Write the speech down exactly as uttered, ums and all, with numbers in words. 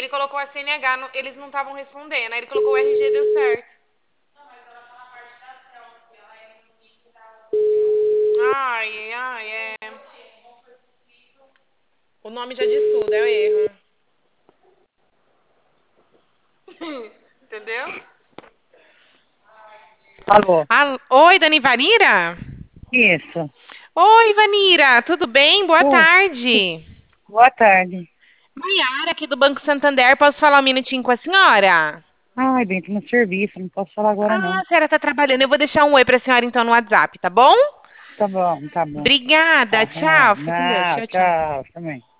Ele colocou a C N H, no- eles não estavam respondendo. Aí ele colocou o R G, deu certo. Ai, ai, é. O nome já diz tudo, é o erro. Entendeu? Alô, Ah, oi, Dani Vanira? isso. Oi, Vanira, tudo bem? Boa Ô, tarde. boa tarde. Maiara, aqui do Banco Santander, posso falar um minutinho com a senhora? Ai, bem, tô no serviço, não posso falar agora Ah, não. a senhora tá trabalhando. Eu vou deixar um oi pra senhora então no WhatsApp, tá bom? Tá bom, tá bom. Obrigada, Tá, ah, tchau. Fica com Deus. não, Tchau, tchau. tchau, também.